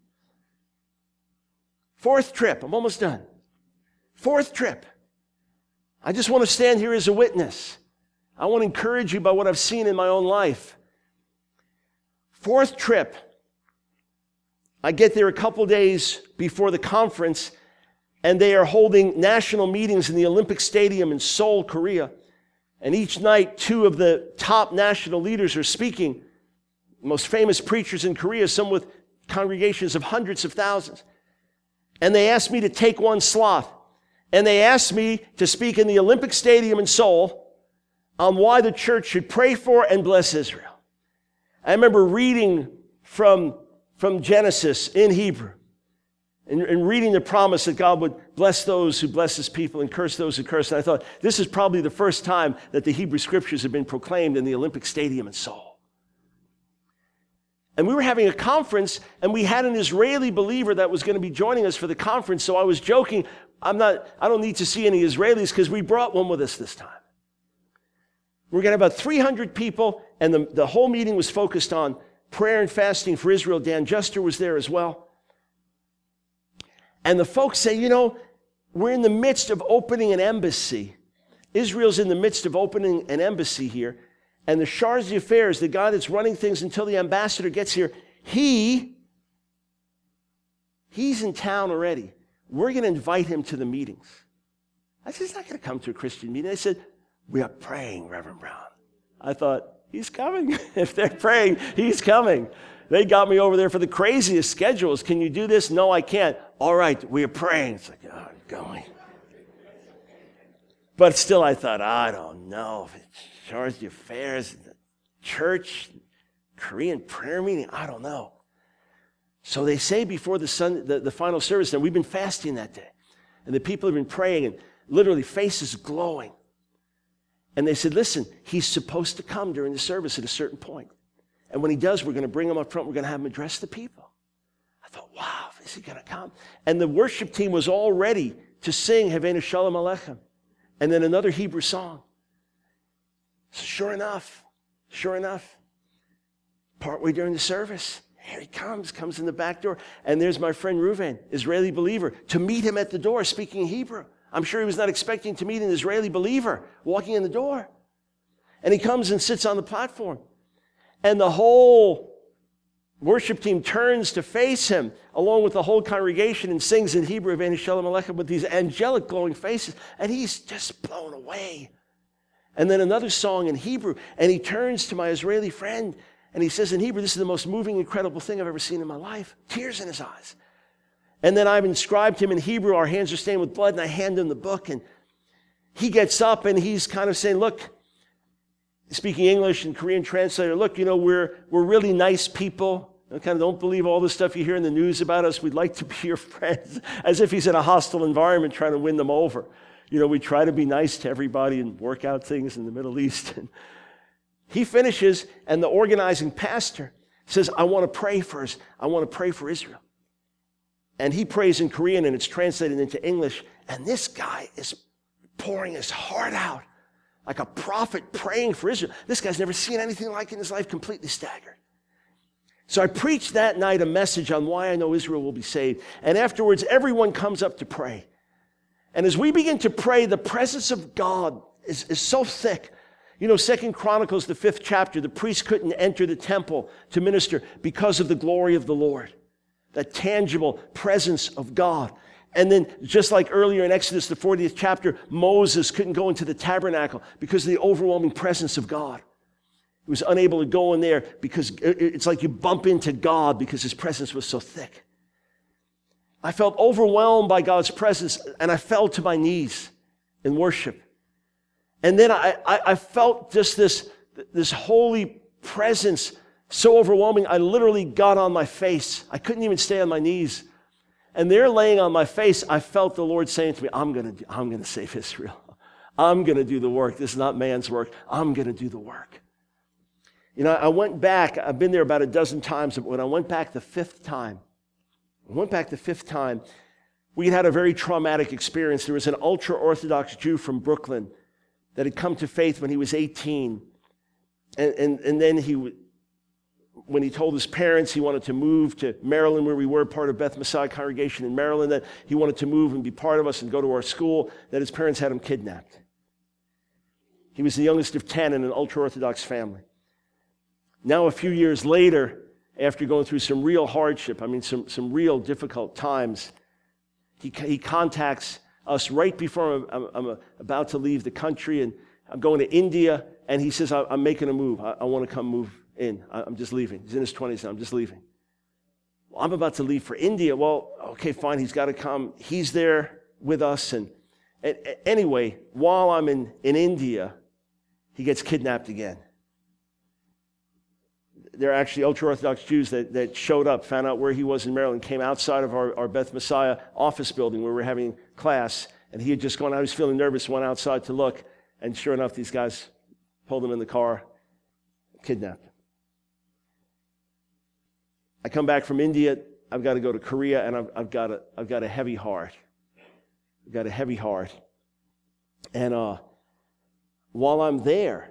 Fourth trip. I'm almost done. Fourth trip. I just want to stand here as a witness. I want to encourage you by what I've seen in my own life. Fourth trip. I get there a couple days before the conference, and they are holding national meetings in the Olympic Stadium in Seoul, Korea. And each night, two of the top national leaders are speaking, most famous preachers in Korea, some with congregations of hundreds of thousands. And they asked me to take one slot. And they asked me to speak in the Olympic Stadium in Seoul on why the church should pray for and bless Israel. I remember reading from From Genesis in Hebrew, and, and reading the promise that God would bless those who bless his people and curse those who curse. And I thought, this is probably the first time that the Hebrew scriptures have been proclaimed in the Olympic Stadium in Seoul. And we were having a conference, and we had an Israeli believer that was going to be joining us for the conference. So I was joking, I'm not, I don't need to see any Israelis because we brought one with us this time. We're going to have about three hundred people, and the, the whole meeting was focused on prayer and fasting for Israel. Dan Juster was there as well. And the folks say, you know, we're in the midst of opening an embassy. Israel's in the midst of opening an embassy here. And the Charge d'Affaires, the guy that's running things until the ambassador gets here, he, he's in town already. We're going to invite him to the meetings. I said, he's not going to come to a Christian meeting. They said, we are praying, Reverend Brown. I thought, he's coming. If they're praying, he's coming. They got me over there for the craziest schedules. Can you do this? No, I can't. All right, we are praying. It's like, oh, I'm going. But still, I thought, I don't know. If it's Charge d'Affaires, the church, Korean prayer meeting, I don't know. So they say before the, sun, the, the final service, and we've been fasting that day. And the people have been praying, and literally faces glowing. And they said, listen, he's supposed to come during the service at a certain point. And when he does, we're going to bring him up front. We're going to have him address the people. I thought, wow, is he going to come? And the worship team was all ready to sing Havenu Shalom Aleichem, and then another Hebrew song. So sure enough, sure enough, partway during the service, here he comes, comes in the back door. And there's my friend Reuven, Israeli believer, to meet him at the door speaking Hebrew. I'm sure he was not expecting to meet an Israeli believer walking in the door. And he comes and sits on the platform. And the whole worship team turns to face him, along with the whole congregation, and sings in Hebrew, Havenu Shalom Aleichem, with these angelic glowing faces. And he's just blown away. And then another song in Hebrew. And he turns to my Israeli friend, and he says in Hebrew, this is the most moving, incredible thing I've ever seen in my life. Tears in his eyes. And then I've inscribed him in Hebrew, our hands are stained with blood, and I hand him the book, and he gets up and he's kind of saying, look, speaking English and Korean translator, look, you know, we're we're really nice people. I kind of don't believe all the stuff you hear in the news about us. We'd like to be your friends, as if he's in a hostile environment trying to win them over. You know, we try to be nice to everybody and work out things in the Middle East. And he finishes, and the organizing pastor says, I want to pray for us. I want to pray for Israel. And he prays in Korean, and it's translated into English. And this guy is pouring his heart out like a prophet praying for Israel. This guy's never seen anything like it in his life, completely staggered. So I preached that night a message on why I know Israel will be saved. And afterwards, everyone comes up to pray. And as we begin to pray, the presence of God is, is so thick. You know, Second Chronicles, the fifth chapter, the priests couldn't enter the temple to minister because of the glory of the Lord, that tangible presence of God. And then, just like earlier in Exodus, the fortieth chapter, Moses couldn't go into the tabernacle because of the overwhelming presence of God. He was unable to go in there because it's like you bump into God because his presence was so thick. I felt overwhelmed by God's presence, and I fell to my knees in worship. And then I, I, I felt just this, this holy presence so overwhelming, I literally got on my face. I couldn't even stay on my knees. And there, laying on my face, I felt the Lord saying to me, I'm going to I'm going to save Israel. I'm going to do the work. This is not man's work. I'm going to do the work. You know, I went back. I've been there about a dozen times. But when I went back the fifth time, I went back the fifth time, we had a very traumatic experience. There was an ultra-Orthodox Jew from Brooklyn that had come to faith when he was eighteen. And, and, and then he, when he told his parents he wanted to move to Maryland, where we were, part of Beth Messiah congregation in Maryland, that he wanted to move and be part of us and go to our school, that his parents had him kidnapped. He was the youngest of ten in an ultra-Orthodox family. Now, a few years later, after going through some real hardship, I mean, some, some real difficult times, he, he contacts us right before I'm, I'm, I'm about to leave the country, and I'm going to India, and he says, I'm making a move. I, I want to come move in. I'm just leaving. He's in his twenties now. I'm just leaving. Well, I'm about to leave for India. Well, okay, fine. He's got to come. He's there with us. And, and anyway, while I'm in, in India, he gets kidnapped again. There are actually ultra-Orthodox Jews that, that showed up, found out where he was in Maryland, came outside of our, our Beth Messiah office building where we were having class, and he had just gone, I was feeling nervous, went outside to look, and sure enough, these guys pulled him in the car, kidnapped him. I come back from India, I've got to go to Korea, and I've, I've, got, a, I've got a heavy heart. I've got a heavy heart. And uh, while I'm there,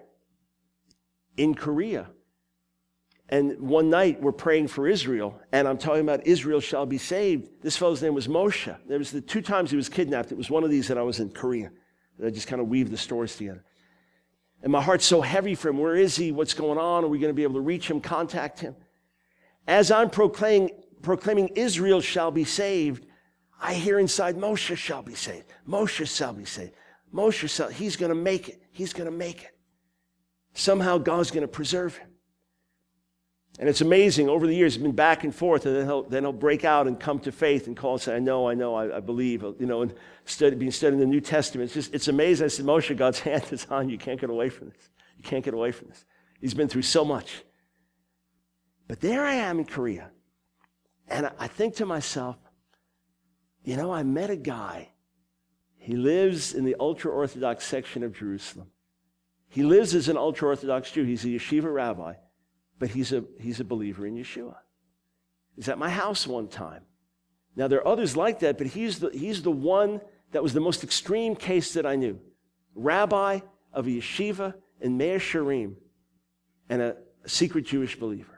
in Korea, and one night we're praying for Israel, and I'm talking about Israel shall be saved. This fellow's name was Moshe. There was the two times he was kidnapped. It was one of these that I was in Korea. I just kind of weave the stories together. And my heart's so heavy for him. Where is he? What's going on? Are we going to be able to reach him, contact him? As I'm proclaiming, proclaiming Israel shall be saved, I hear inside, Moshe shall be saved. Moshe shall be saved. Moshe shall, he's going to make it. He's going to make it. Somehow God's going to preserve him. And it's amazing, over the years, it's been back and forth, and then he'll, then he'll break out and come to faith and call and say, I know, I know, I, I believe, you know, and study, being studying the New Testament. It's just, it's amazing. I said, Moshe, God's hand is on you. You can't get away from this. You can't get away from this. He's been through so much. But there I am in Korea, and I, I think to myself, you know, I met a guy. He lives in the ultra-Orthodox section of Jerusalem. He lives as an ultra-Orthodox Jew. He's a yeshiva rabbi. But he's a, he's a believer in Yeshua. He's at my house one time. Now, there are others like that, but he's the, he's the one that was the most extreme case that I knew. Rabbi of a yeshiva in Mea Shearim and a, a secret Jewish believer.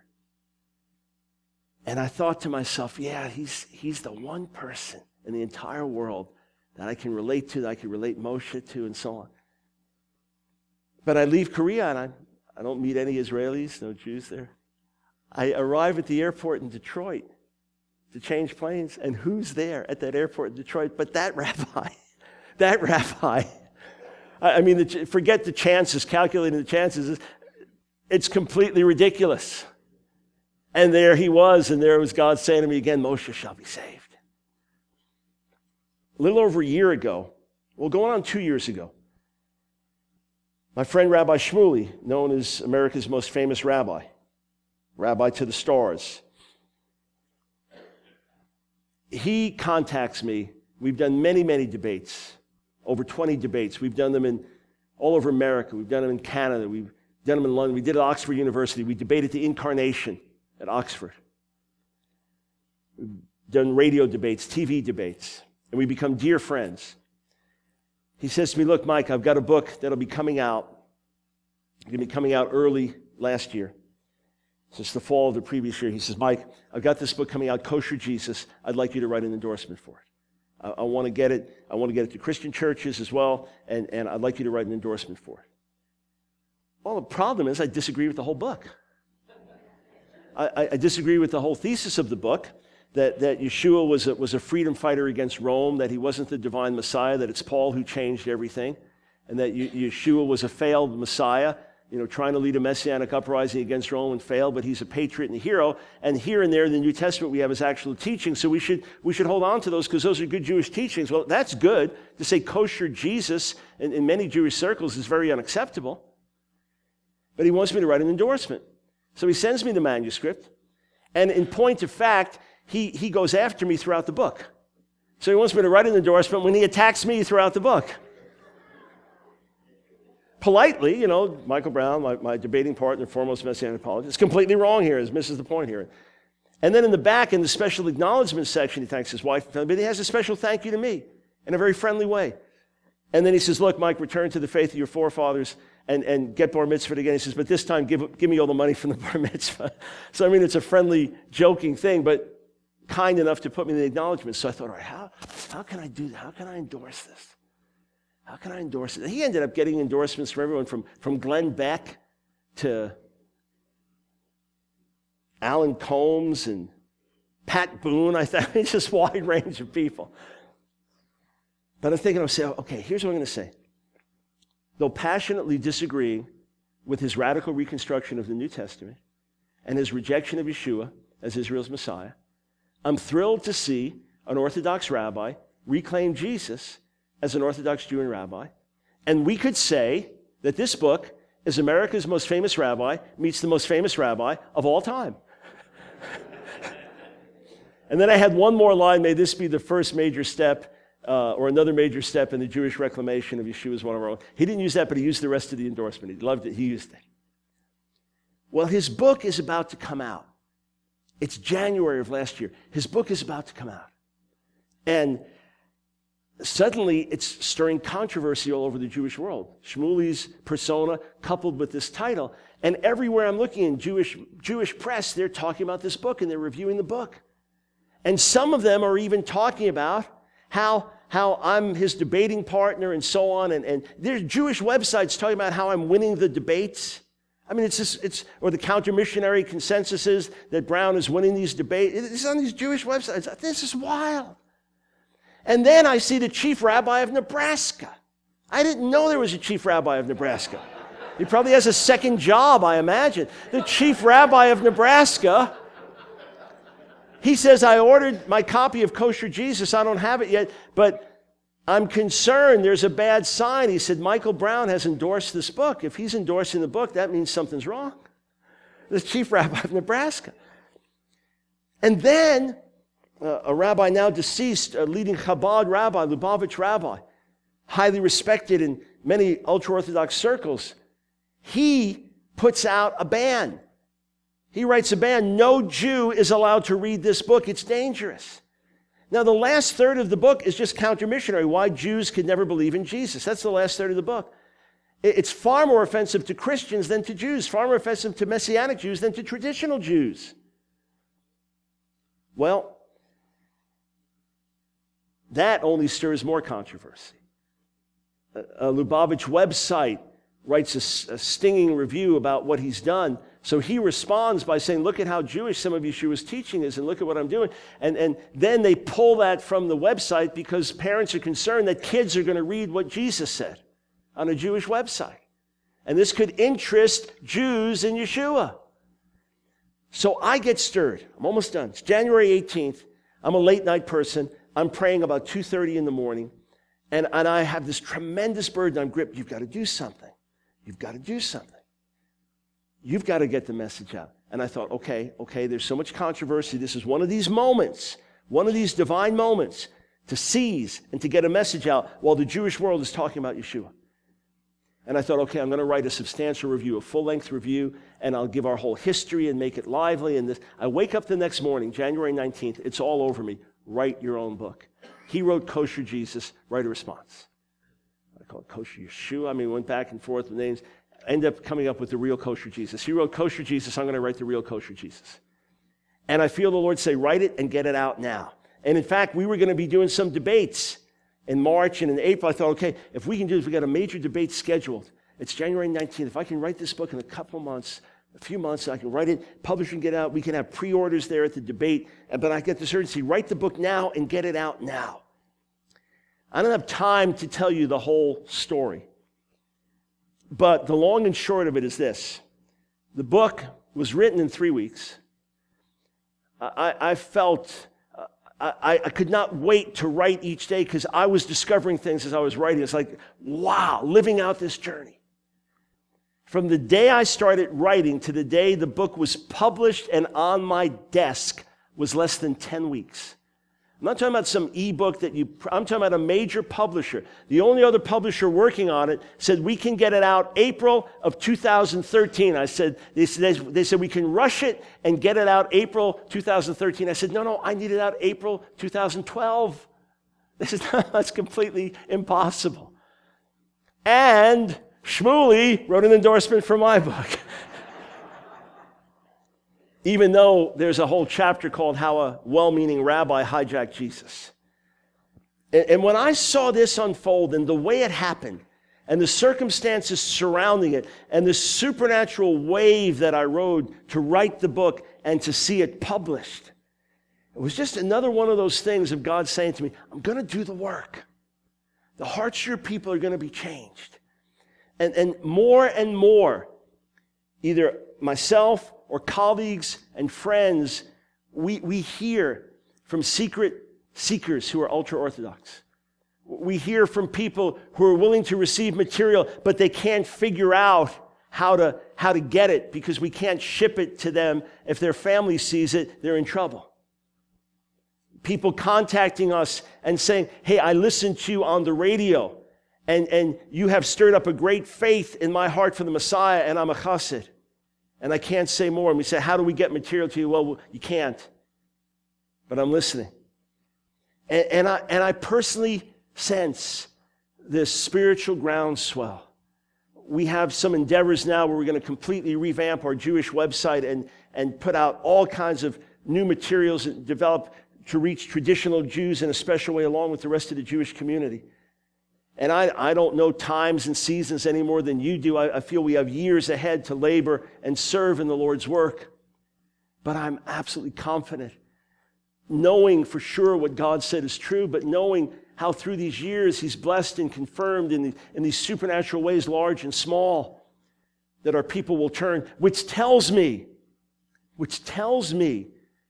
And I thought to myself, yeah, he's, he's the one person in the entire world that I can relate to, that I can relate Moshe to, and so on. But I leave Korea, and I I don't meet any Israelis, no Jews there. I arrive at the airport in Detroit to change planes, and who's there at that airport in Detroit but that rabbi? That rabbi. I mean, the, forget the chances, calculating the chances. It's completely ridiculous. And there he was, and there was God saying to me again, Moshe shall be saved. A little over a year ago, well, going on two years ago, my friend Rabbi Shmuley, known as America's most famous rabbi, rabbi to the stars, he contacts me. We've done many, many debates, over twenty debates. We've done them in all over America. We've done them in Canada. We've done them in London. We did it at Oxford University. We debated the incarnation at Oxford. We've done radio debates, T V debates, and we become dear friends. He says to me, look, Mike, I've got a book that'll be coming out. It's going to be coming out early last year. since the fall of the previous year. He says, Mike, I've got this book coming out, Kosher Jesus. I'd like you to write an endorsement for it. I, I want to get it. I want to get it to Christian churches as well, and, and I'd like you to write an endorsement for it. Well, the problem is I disagree with the whole book. I, I disagree with the whole thesis of the book, that, that Yeshua was a, was a freedom fighter against Rome, that he wasn't the divine Messiah, that it's Paul who changed everything, and that Yeshua was a failed Messiah, you know, trying to lead a messianic uprising against Rome and failed, but he's a patriot and a hero. And here and there in the New Testament we have his actual teaching, so we should we should hold on to those because those are good Jewish teachings. Well, that's good. To say kosher Jesus in, in many Jewish circles is very unacceptable. But he wants me to write an endorsement. So he sends me the manuscript, and in point of fact, he, he goes after me throughout the book. So he wants me to write an endorsement when he attacks me throughout the book. Politely, you know, Michael Brown, my, my debating partner, foremost Messianic apologist, is completely wrong here, is misses the point here. And then in the back, in the special acknowledgement section, he thanks his wife, but he has a special thank you to me in a very friendly way. And then he says, look, Mike, return to the faith of your forefathers and, and get bar mitzvah again. He says, but this time give, give me all the money from the bar mitzvah. So, I mean, it's a friendly, joking thing, but kind enough to put me in the acknowledgement. So I thought, all right, how, how can I do that? How can I endorse this? How can I endorse it? He ended up getting endorsements from everyone from, from Glenn Beck to Alan Combs and Pat Boone. I thought it's just a wide range of people. But I'm thinking, I'll say, okay, here's what I'm going to say. Though passionately disagreeing with his radical reconstruction of the New Testament and his rejection of Yeshua as Israel's Messiah, I'm thrilled to see an Orthodox rabbi reclaim Jesus as an Orthodox Jew and rabbi. And we could say that this book is America's most famous rabbi meets the most famous rabbi of all time. And then I had one more line, may this be the first major step uh, or another major step in the Jewish reclamation of Yeshua as one of our own. He didn't use that, but he used the rest of the endorsement. He loved it. He used it. Well, his book is about to come out. It's January of last year. His book is about to come out. And suddenly it's stirring controversy all over the Jewish world. Shmuly's persona coupled with this title. And everywhere I'm looking in Jewish, Jewish press, they're talking about this book and they're reviewing the book. And some of them are even talking about how, how I'm his debating partner and so on. And, and there's Jewish websites talking about how I'm winning the debates. I mean, it's just, it's, or the counter-missionary consensus is that Brown is winning these debates. It's on these Jewish websites. This is wild. And then I see the chief rabbi of Nebraska. I didn't know there was a chief rabbi of Nebraska. He probably has a second job, I imagine. The chief rabbi of Nebraska, he says, I ordered my copy of Kosher Jesus. I don't have it yet, but I'm concerned there's a bad sign. He said, Michael Brown has endorsed this book. If he's endorsing the book, that means something's wrong. The chief rabbi of Nebraska. And then uh, a rabbi now deceased, a leading Chabad rabbi, Lubavitch rabbi, highly respected in many ultra-Orthodox circles, he puts out a ban. He writes a ban. No Jew is allowed to read this book. It's dangerous. Now, the last third of the book is just counter-missionary, why Jews could never believe in Jesus. That's the last third of the book. It's far more offensive to Christians than to Jews, far more offensive to Messianic Jews than to traditional Jews. Well, that only stirs more controversy. A, a Lubavitch website writes a, a stinging review about what he's done. So he responds by saying, look at how Jewish some of Yeshua's teaching is, and look at what I'm doing. And, and then they pull that from the website because parents are concerned that kids are going to read what Jesus said on a Jewish website. And this could interest Jews in Yeshua. So I get stirred. I'm almost done. It's January eighteenth. I'm a late night person. I'm praying about two thirty in the morning. And, and I have this tremendous burden. I'm gripped. You've got to do something. You've got to do something. You've got to get the message out. And I thought, okay, okay, there's so much controversy. This is one of these moments, one of these divine moments to seize and to get a message out while the Jewish world is talking about Yeshua. And I thought, okay, I'm going to write a substantial review, a full-length review, and I'll give our whole history and make it lively. And this. I wake up the next morning, January nineteenth, it's all over me. Write your own book. He wrote Kosher Jesus, write a response. I call it Kosher Yeshua. I mean, went back and forth with names. ended up coming up with The Real Kosher Jesus. He wrote Kosher Jesus, I'm going to write The Real Kosher Jesus. And I feel the Lord say, write it and get it out now. And in fact, we were going to be doing some debates in March and in April. I thought, okay, if we can do this, we got a major debate scheduled. It's January nineteenth. If I can write this book in a couple of months, a few months, I can write it, publish and get it out. We can have pre-orders there at the debate. But I get this urgency, write the book now and get it out now. I don't have time to tell you the whole story. But the long and short of it is this. The book was written in three weeks. I, I felt, uh, I, I could not wait to write each day because I was discovering things as I was writing. It's like, wow, living out this journey. From the day I started writing to the day the book was published and on my desk was less than ten weeks. I'm not talking about some ebook that you, I'm talking about a major publisher. The only other publisher working on it said, we can get it out April of two thousand thirteen. I said, they said, they said we can rush it and get it out April two thousand thirteen. I said, no, no, I need it out April two thousand twelve. They said, no, that's completely impossible. And Shmuley wrote an endorsement for my book. Even though there's a whole chapter called How a Well-Meaning Rabbi Hijacked Jesus. And, and when I saw this unfold and the way it happened and the circumstances surrounding it and the supernatural wave that I rode to write the book and to see it published, it was just another one of those things of God saying to me, I'm going to do the work. The hearts of your people are going to be changed. And, and more and more, either myself or colleagues and friends, we, we hear from secret seekers who are ultra-Orthodox. We hear from people who are willing to receive material, but they can't figure out how to, how to get it because we can't ship it to them. If their family sees it, they're in trouble. People contacting us and saying, hey, I listened to you on the radio, and, and you have stirred up a great faith in my heart for the Messiah, and I'm a chassid. And I can't say more. And we say, how do we get material to you? Well, you can't. But I'm listening. And, and, I, and I personally sense this spiritual groundswell. We have some endeavors now where we're going to completely revamp our Jewish website and, and put out all kinds of new materials and develop to reach traditional Jews in a special way along with the rest of the Jewish community. And I, I don't know times and seasons any more than you do. I, I feel we have years ahead to labor and serve in the Lord's work. But I'm absolutely confident, knowing for sure what God said is true, but knowing how through these years He's blessed and confirmed in, the, in these supernatural ways, large and small, that our people will turn, which tells me, which tells me,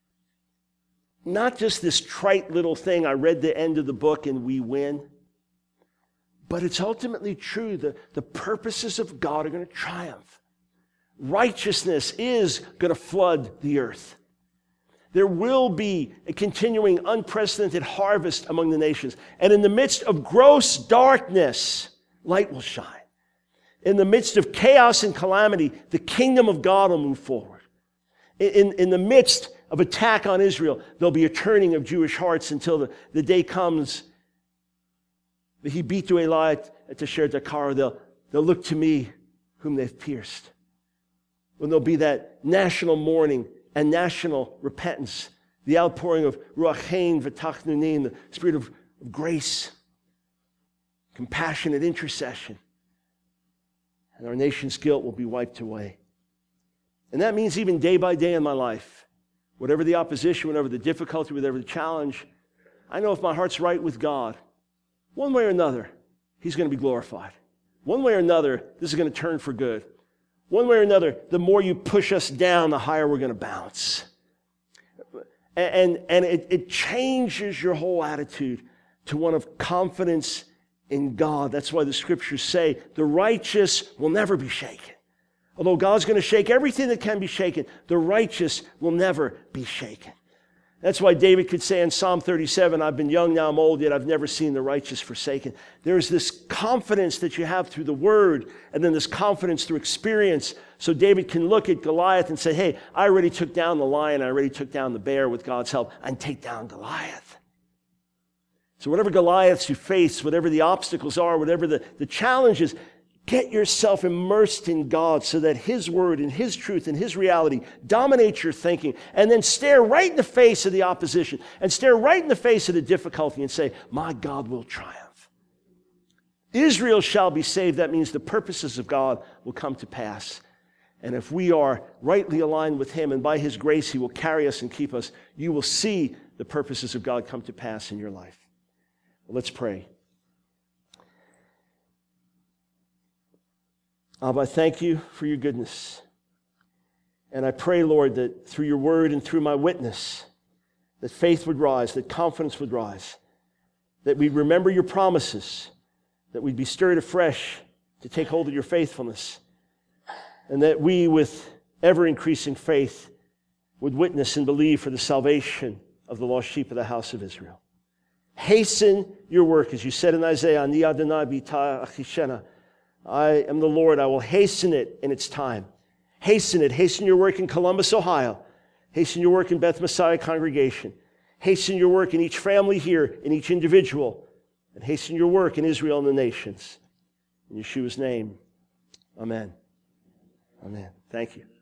not just this trite little thing, I read the end of the book and we win, but it's ultimately true. The, the purposes of God are going to triumph. Righteousness is going to flood the earth. There will be a continuing unprecedented harvest among the nations. And in the midst of gross darkness, light will shine. In the midst of chaos and calamity, the kingdom of God will move forward. In, in, in the midst of attack on Israel, there'll be a turning of Jewish hearts until the, the day comes he beat to Eli at Tesher Dakar. They'll, they'll look to me whom they've pierced. When there'll be that national mourning and national repentance, the outpouring of Ruach Chaim V'Tachnunim, the spirit of, of grace, compassionate intercession. And our nation's guilt will be wiped away. And that means even day by day in my life, whatever the opposition, whatever the difficulty, whatever the challenge, I know if my heart's right with God, one way or another, He's going to be glorified. One way or another, this is going to turn for good. One way or another, the more you push us down, the higher we're going to bounce. And, and it, it changes your whole attitude to one of confidence in God. That's why the scriptures say the righteous will never be shaken. Although God's going to shake everything that can be shaken, the righteous will never be shaken. That's why David could say in Psalm thirty-seven, I've been young, now I'm old, yet I've never seen the righteous forsaken. There's this confidence that you have through the word, and then this confidence through experience. So David can look at Goliath and say, hey, I already took down the lion, I already took down the bear with God's help, and take down Goliath. So whatever Goliaths you face, whatever the obstacles are, whatever the, the challenges, Get yourself immersed in God so that His word and His truth and His reality dominate your thinking. And then stare right in the face of the opposition and stare right in the face of the difficulty and say, my God will triumph. Israel shall be saved. That means the purposes of God will come to pass. And if we are rightly aligned with Him and by His grace He will carry us and keep us, you will see the purposes of God come to pass in your life. Well, let's pray. Abba, I thank you for your goodness. And I pray, Lord, that through your word and through my witness, that faith would rise, that confidence would rise, that we'd remember your promises, that we'd be stirred afresh to take hold of your faithfulness, and that we, with ever-increasing faith, would witness and believe for the salvation of the lost sheep of the house of Israel. Hasten your work, as you said in Isaiah, Ani Adonai b'ta achishena. I am the Lord, I will hasten it in its time. Hasten it. Hasten your work in Columbus, Ohio. Hasten your work in Beth Messiah congregation. Hasten your work in each family here, in each individual. And hasten your work in Israel and the nations. In Yeshua's name, amen. Amen. Thank you.